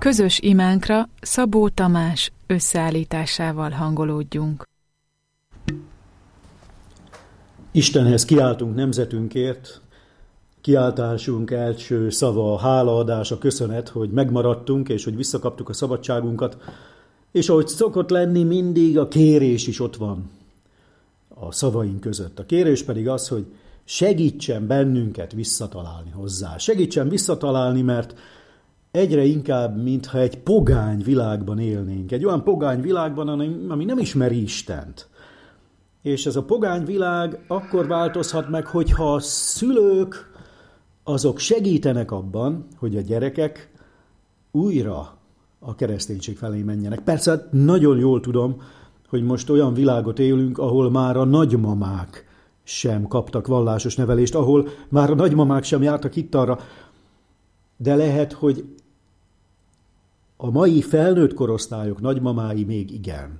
Közös imánkra Szabó Tamás összeállításával hangolódjunk. Istenhez kiáltunk nemzetünkért, kiáltásunk első szava a hálaadás, a köszönet, hogy megmaradtunk, és hogy visszakaptuk a szabadságunkat, és ahogy szokott lenni, mindig a kérés is ott van a szavaink között. A kérés pedig az, hogy segítsen bennünket visszatalálni hozzá. Segítsen visszatalálni, mert egyre inkább, mintha egy pogány világban élnénk. Egy olyan pogány világban, ami nem ismeri Istent. És ez a pogány világ akkor változhat meg, hogyha a szülők azok segítenek abban, hogy a gyerekek újra a kereszténység felé menjenek. Persze nagyon jól tudom, hogy most olyan világot élünk, ahol már a nagymamák sem kaptak vallásos nevelést, ahol már a nagymamák sem jártak hittanra, de lehet, hogy a mai felnőtt korosztályok nagymamái még igen.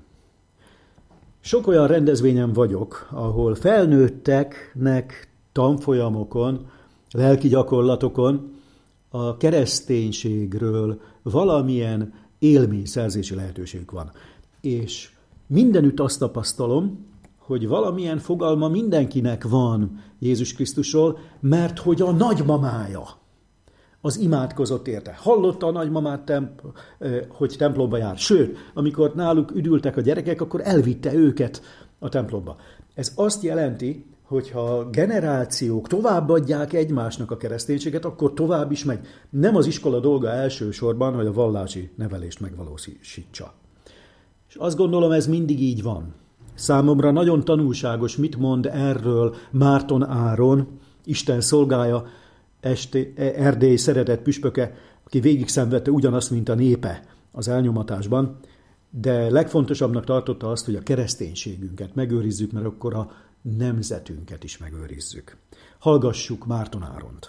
Sok olyan rendezvényen vagyok, ahol felnőtteknek tanfolyamokon, lelki gyakorlatokon a kereszténységről valamilyen élményszerzési lehetőségük van. És mindenütt azt tapasztalom, hogy valamilyen fogalma mindenkinek van Jézus Krisztusról, mert hogy a nagymamája az imádkozott érte. Hallotta a nagymamát, hogy templomba jár. Sőt, amikor náluk üdültek a gyerekek, akkor elvitte őket a templomba. Ez azt jelenti, hogyha generációk továbbadják egymásnak a kereszténységet, akkor tovább is megy. Nem az iskola dolga elsősorban, hogy a vallási nevelést megvalósítsa. És azt gondolom, ez mindig így van. Számomra nagyon tanulságos, mit mond erről Márton Áron, Isten szolgája, Erdély szeretett püspöke, aki végig szenvedte ugyanazt, mint a népe az elnyomatásban, de legfontosabbnak tartotta azt, hogy a kereszténységünket megőrizzük, mert akkor a nemzetünket is megőrizzük. Hallgassuk Márton Áront.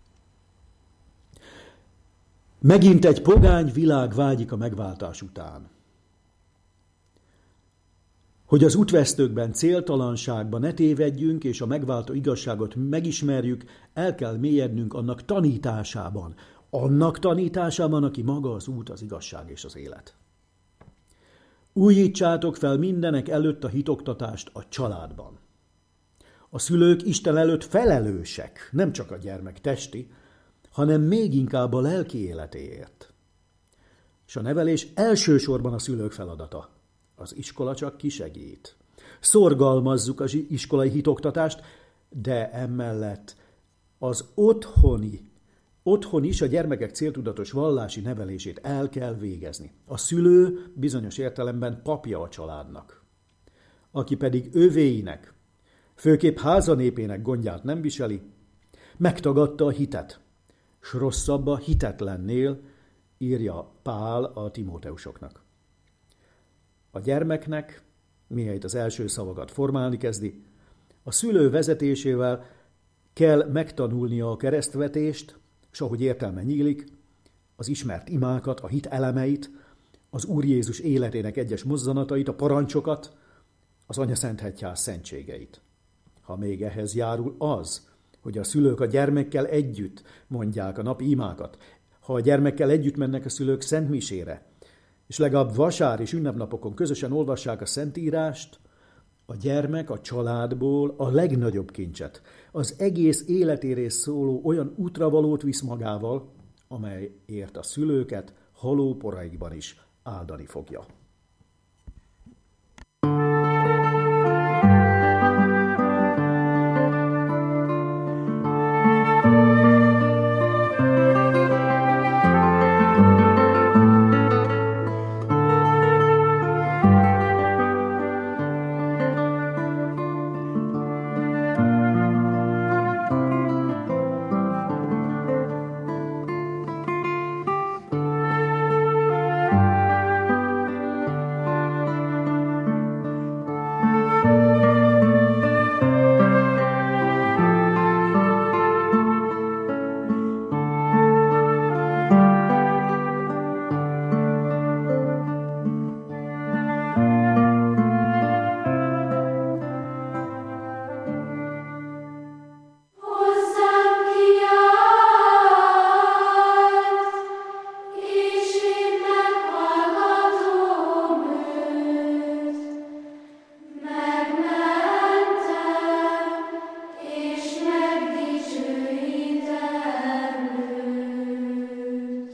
Megint egy pogány világ vágyik a megváltás után. Hogy az útvesztőkben, céltalanságban ne tévedjünk, és a megváltó igazságot megismerjük, el kell mélyednünk annak tanításában. Annak tanításában, aki maga az út, az igazság és az élet. Újítsátok fel mindenek előtt a hitoktatást a családban. A szülők Isten előtt felelősek, nem csak a gyermek testi, hanem még inkább a lelki életéért. És a nevelés elsősorban a szülők feladata. Az iskola csak kisegít. Szorgalmazzuk az iskolai hitoktatást, de emellett az otthon is a gyermekek céltudatos vallási nevelését el kell végezni. A szülő bizonyos értelemben papja a családnak, aki pedig övéinek, főképp házanépének gondját nem viseli, megtagadta a hitet, s rosszabb a hitetlennél, írja Pál a Timóteusoknak. A gyermeknek, mihelyt az első szavakat formálni kezdi, a szülő vezetésével kell megtanulnia a keresztvetést, s ahogy értelme nyílik, az ismert imákat, a hit elemeit, az Úr Jézus életének egyes mozzanatait, a parancsokat, az Anyaszentegyház szentségeit. Ha még ehhez járul az, hogy a szülők a gyermekkel együtt mondják a napi imákat, ha a gyermekkel együtt mennek a szülők szentmisére, és legalább vasár és ünnepnapokon közösen olvassák a Szentírást, a gyermek a családból a legnagyobb kincset, az egész életéről szóló olyan útravalót visz magával, amelyért a szülőket halóporaikban is áldani fogja.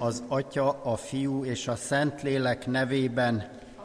az Atya, a Fiú és a Szentlélek nevében.